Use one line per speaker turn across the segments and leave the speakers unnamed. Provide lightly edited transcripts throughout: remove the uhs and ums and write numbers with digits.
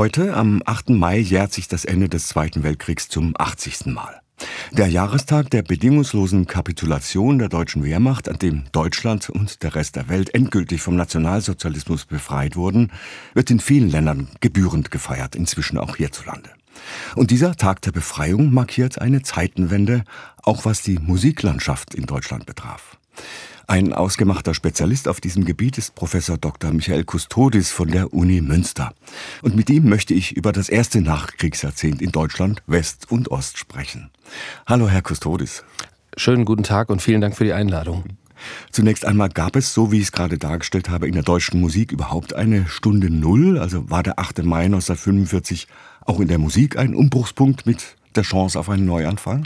Heute, am 8. Mai, jährt sich das Ende des Zweiten Weltkriegs zum 80. Mal. Der Jahrestag der bedingungslosen Kapitulation der deutschen Wehrmacht, an dem Deutschland und der Rest der Welt endgültig vom Nationalsozialismus befreit wurden, wird in vielen Ländern gebührend gefeiert, inzwischen auch hierzulande. Und dieser Tag der Befreiung markiert eine Zeitenwende, auch was die Musiklandschaft in Deutschland betraf. Ein ausgemachter Spezialist auf diesem Gebiet ist Professor Dr. Michael Kustodis von der Uni Münster. Und mit ihm möchte ich über das erste Nachkriegsjahrzehnt in Deutschland, West und Ost, sprechen. Hallo, Herr Kustodis.
Schönen guten Tag und vielen Dank für die Einladung.
Zunächst einmal, gab es, so wie ich es gerade dargestellt habe, in der deutschen Musik überhaupt eine Stunde Null? Also war der 8. Mai 1945 auch in der Musik ein Umbruchspunkt mit der Chance auf einen Neuanfang?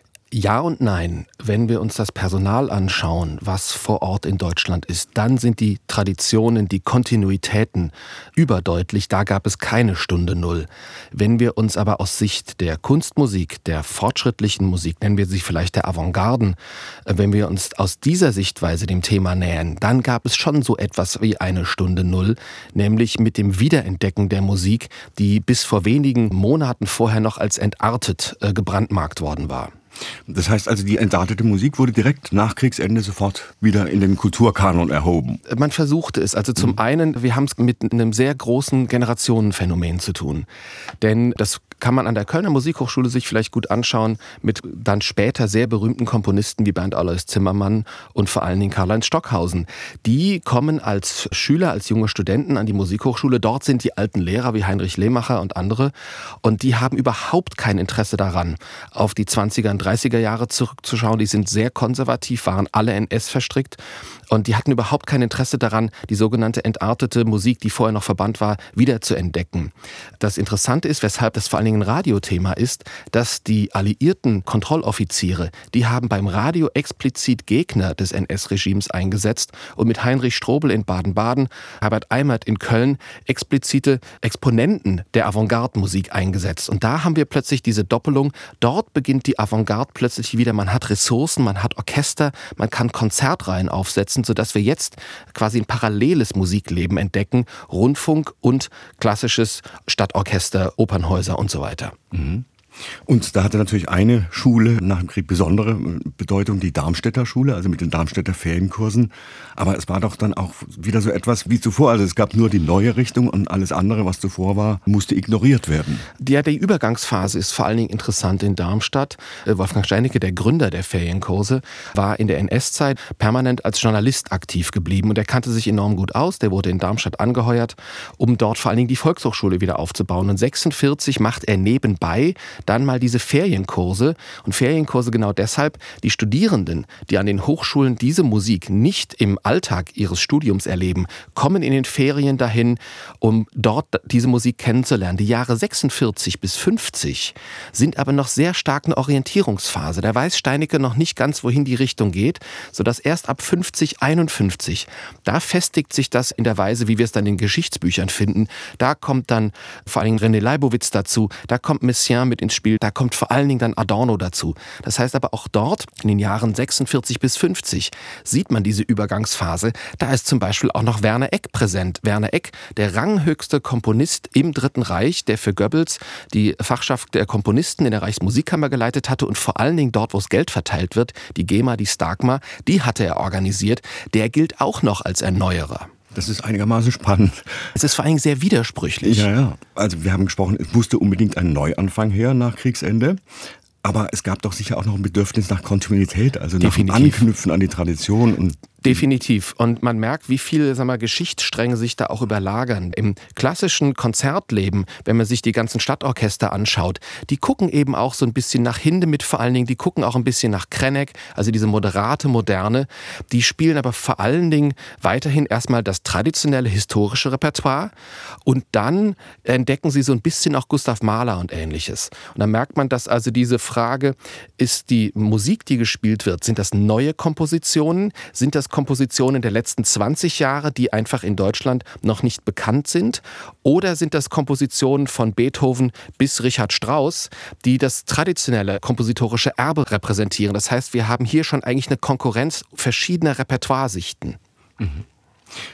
Ja und nein. Wenn wir uns das Personal anschauen, was vor Ort in Deutschland ist, dann sind die Traditionen, die Kontinuitäten überdeutlich. Da gab es keine Stunde Null. Wenn wir uns aber aus Sicht der Kunstmusik, der fortschrittlichen Musik, nennen wir sie vielleicht der Avantgarden, wenn wir uns aus dieser Sichtweise dem Thema nähern, dann gab es schon so etwas wie eine Stunde Null, nämlich mit dem Wiederentdecken der Musik, die bis vor wenigen Monaten vorher noch als entartet gebrandmarkt worden war.
Das heißt also, die entartete Musik wurde direkt nach Kriegsende sofort wieder in den Kulturkanon erhoben.
Man versuchte es. Also zum einen, wir haben es mit einem sehr großen Generationenphänomen zu tun. Denn das kann man an der Kölner Musikhochschule sich vielleicht gut anschauen, mit dann später sehr berühmten Komponisten wie Bernd Alois Zimmermann und vor allen Dingen Karl-Heinz Stockhausen. Die kommen als Schüler, als junge Studenten an die Musikhochschule. Dort sind die alten Lehrer wie Heinrich Lehmacher und andere. Und die haben überhaupt kein Interesse daran, auf die 20er und 30er Jahre zurückzuschauen. Die sind sehr konservativ, waren alle NS verstrickt. Und die hatten überhaupt kein Interesse daran, die sogenannte entartete Musik, die vorher noch verbannt war, wieder zu entdecken. Das Interessante ist, weshalb das vor allen Dingen ein Radiothema ist, dass die alliierten Kontrolloffiziere, die haben beim Radio explizit Gegner des NS-Regimes eingesetzt und mit Heinrich Strobel in Baden-Baden, Herbert Eimert in Köln explizite Exponenten der Avantgarde-Musik eingesetzt. Und da haben wir plötzlich diese Doppelung. Dort beginnt die Avantgarde plötzlich wieder. Man hat Ressourcen, man hat Orchester, man kann Konzertreihen aufsetzen, sodass wir jetzt quasi ein paralleles Musikleben entdecken. Rundfunk und klassisches Stadtorchester, Opernhäuser und so weiter.
Mhm. Und da hatte natürlich eine Schule nach dem Krieg besondere Bedeutung, die Darmstädter Schule, also mit den Darmstädter Ferienkursen. Aber es war doch dann auch wieder so etwas wie zuvor. Also es gab nur die neue Richtung und alles andere, was zuvor war, musste ignoriert werden.
Ja, die Übergangsphase ist vor allen Dingen interessant in Darmstadt. Wolfgang Steinecke, der Gründer der Ferienkurse, war in der NS-Zeit permanent als Journalist aktiv geblieben. Und er kannte sich enorm gut aus. Der wurde in Darmstadt angeheuert, um dort vor allen Dingen die Volkshochschule wieder aufzubauen. Und 1946 macht er nebenbei dann mal diese Ferienkurse. Und Ferienkurse genau deshalb, die Studierenden, die an den Hochschulen diese Musik nicht im Alltag ihres Studiums erleben, kommen in den Ferien dahin, um dort diese Musik kennenzulernen. Die Jahre 46 bis 50 sind aber noch sehr stark eine Orientierungsphase. Da weiß Steinecke noch nicht ganz, wohin die Richtung geht, sodass erst ab 50, 51, da festigt sich das in der Weise, wie wir es dann in Geschichtsbüchern finden. Da kommt dann vor allen Dingen René Leibowitz dazu, da kommt Messiaen mit ins Spiel, da kommt vor allen Dingen dann Adorno dazu. Das heißt aber auch dort, in den Jahren 46 bis 50, sieht man diese Übergangsphase. Da ist zum Beispiel auch noch Werner Egk präsent. Werner Egk, der ranghöchste Komponist im Dritten Reich, der für Goebbels die Fachschaft der Komponisten in der Reichsmusikkammer geleitet hatte und vor allen Dingen dort, wo es Geld verteilt wird, die GEMA, die Stagma, die hatte er organisiert. Der gilt auch noch als Erneuerer.
Das ist einigermaßen spannend.
Es ist vor allem sehr widersprüchlich.
Ja. Also wir haben gesprochen, es musste unbedingt ein Neuanfang her nach Kriegsende. Aber es gab doch sicher auch noch ein Bedürfnis nach Kontinuität, also nach Anknüpfen an die Tradition. Und
Definitiv. Und man merkt, wie viele Geschichtsstränge sich da auch überlagern. Im klassischen Konzertleben, wenn man sich die ganzen Stadtorchester anschaut, die gucken eben auch so ein bisschen nach Hindemith vor allen Dingen, die gucken auch ein bisschen nach Krennek, also diese moderate Moderne. Die spielen aber vor allen Dingen weiterhin erstmal das traditionelle historische Repertoire und dann entdecken sie so ein bisschen auch Gustav Mahler und Ähnliches. Und dann merkt man, dass also diese Frage, ist die Musik, die gespielt wird, sind das neue Kompositionen, sind das Kompositionen der letzten 20 Jahre, die einfach in Deutschland noch nicht bekannt sind? Oder sind das Kompositionen von Beethoven bis Richard Strauss, die das traditionelle kompositorische Erbe repräsentieren? Das heißt, wir haben hier schon eigentlich eine Konkurrenz verschiedener Repertoiresichten.
Mhm.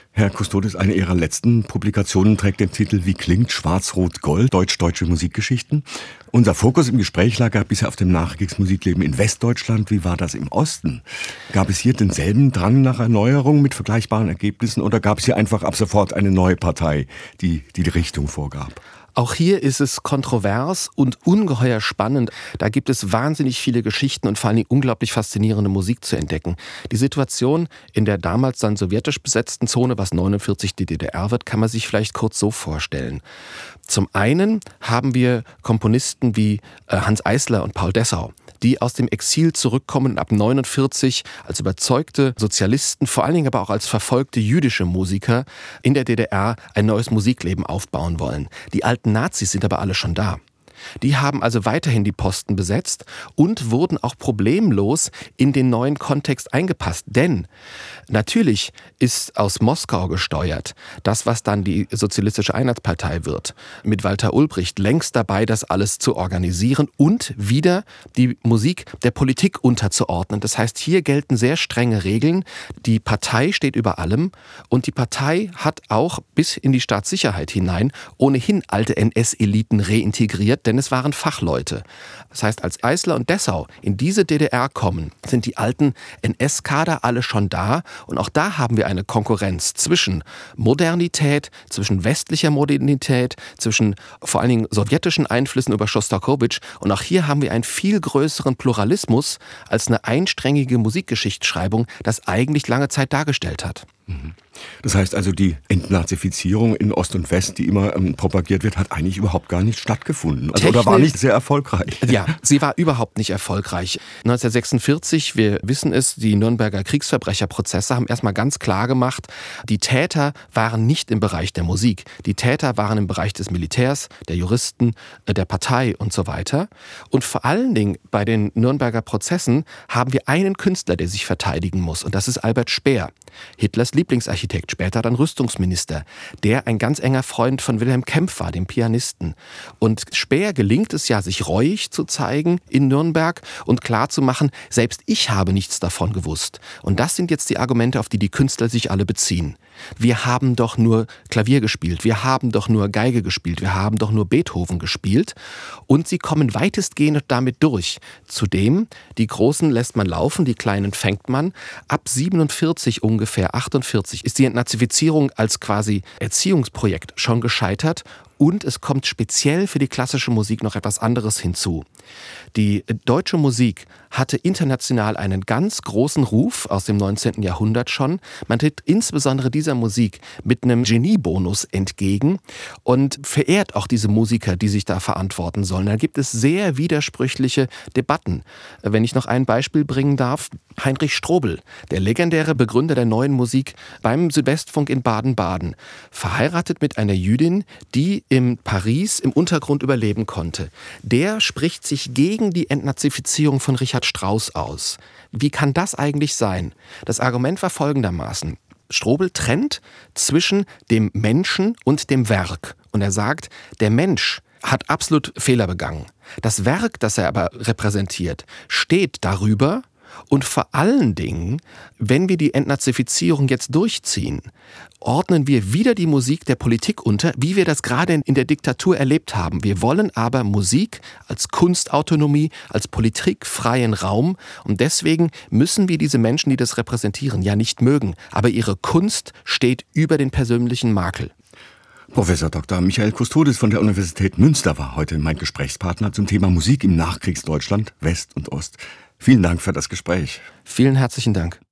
Herr Kustodis, eine Ihrer letzten Publikationen trägt den Titel »Wie klingt Schwarz-Rot-Gold? Deutsch-deutsche Musikgeschichten«. Unser Fokus im Gespräch lag ja bisher auf dem Nachkriegsmusikleben in Westdeutschland. Wie war das im Osten? Gab es hier denselben Drang nach Erneuerung mit vergleichbaren Ergebnissen oder gab es hier einfach ab sofort eine neue Partei, die die Richtung vorgab?
Auch hier ist es kontrovers und ungeheuer spannend. Da gibt es wahnsinnig viele Geschichten und vor allem unglaublich faszinierende Musik zu entdecken. Die Situation in der damals dann sowjetisch besetzten Zone, was 49 die DDR wird, kann man sich vielleicht kurz so vorstellen. Zum einen haben wir Komponisten wie Hanns Eisler und Paul Dessau, die aus dem Exil zurückkommen und ab 49 als überzeugte Sozialisten, vor allen Dingen aber auch als verfolgte jüdische Musiker in der DDR ein neues Musikleben aufbauen wollen. Die alten Nazis sind aber alle schon da. Die haben also weiterhin die Posten besetzt und wurden auch problemlos in den neuen Kontext eingepasst. Denn natürlich ist aus Moskau gesteuert das, was dann die Sozialistische Einheitspartei wird, mit Walter Ulbricht längst dabei, das alles zu organisieren und wieder die Musik der Politik unterzuordnen. Das heißt, hier gelten sehr strenge Regeln. Die Partei steht über allem und die Partei hat auch bis in die Staatssicherheit hinein ohnehin alte NS-Eliten reintegriert, denn es waren Fachleute. Das heißt, als Eisler und Dessau in diese DDR kommen, sind die alten NS-Kader alle schon da. Und auch da haben wir eine Konkurrenz zwischen Modernität, zwischen westlicher Modernität, zwischen vor allen Dingen sowjetischen Einflüssen über Schostakowitsch. Und auch hier haben wir einen viel größeren Pluralismus als eine einstrengige Musikgeschichtsschreibung, das eigentlich lange Zeit dargestellt hat.
Das heißt also, die Entnazifizierung in Ost und West, die immer propagiert wird, hat eigentlich überhaupt gar nicht stattgefunden. Also, oder war nicht sehr erfolgreich.
Ja, sie war überhaupt nicht erfolgreich. 1946, wir wissen es, die Nürnberger Kriegsverbrecherprozesse haben erstmal ganz klar gemacht, die Täter waren nicht im Bereich der Musik. Die Täter waren im Bereich des Militärs, der Juristen, der Partei und so weiter. Und vor allen Dingen bei den Nürnberger Prozessen haben wir einen Künstler, der sich verteidigen muss. Und das ist Albert Speer, Hitlers Lieblingsarchitekt, später dann Rüstungsminister, der ein ganz enger Freund von Wilhelm Kempff war, dem Pianisten. Und Speer gelingt es ja, sich reuig zu zeigen in Nürnberg und klarzumachen, selbst ich habe nichts davon gewusst. Und das sind jetzt die Argumente, auf die die Künstler sich alle beziehen. Wir haben doch nur Klavier gespielt, wir haben doch nur Geige gespielt, wir haben doch nur Beethoven gespielt. Und sie kommen weitestgehend damit durch. Zudem, die Großen lässt man laufen, die Kleinen fängt man. Ab 47 ungefähr, 48, ist die Entnazifizierung als quasi Erziehungsprojekt schon gescheitert. Und es kommt speziell für die klassische Musik noch etwas anderes hinzu. Die deutsche Musik hatte international einen ganz großen Ruf aus dem 19. Jahrhundert schon. Man tritt insbesondere dieser Musik mit einem Geniebonus entgegen und verehrt auch diese Musiker, die sich da verantworten sollen. Da gibt es sehr widersprüchliche Debatten. Wenn ich noch ein Beispiel bringen darf, Heinrich Strobel, der legendäre Begründer der Neuen Musik beim Südwestfunk in Baden-Baden, verheiratet mit einer Jüdin, die in Paris im Untergrund überleben konnte. Der spricht sich gegen die Entnazifizierung von Richard Strauss aus. Wie kann das eigentlich sein? Das Argument war folgendermaßen. Strobel trennt zwischen dem Menschen und dem Werk. Und er sagt, der Mensch hat absolut Fehler begangen. Das Werk, das er aber repräsentiert, steht darüber. Und vor allen Dingen, wenn wir die Entnazifizierung jetzt durchziehen, ordnen wir wieder die Musik der Politik unter, wie wir das gerade in der Diktatur erlebt haben. Wir wollen aber Musik als Kunstautonomie, als politikfreien Raum. Und deswegen müssen wir diese Menschen, die das repräsentieren, ja nicht mögen. Aber ihre Kunst steht über den persönlichen Makel.
Professor Dr. Michael Kustodis von der Universität Münster war heute mein Gesprächspartner zum Thema Musik im Nachkriegsdeutschland, West und Ost. Vielen Dank für das Gespräch.
Vielen herzlichen Dank.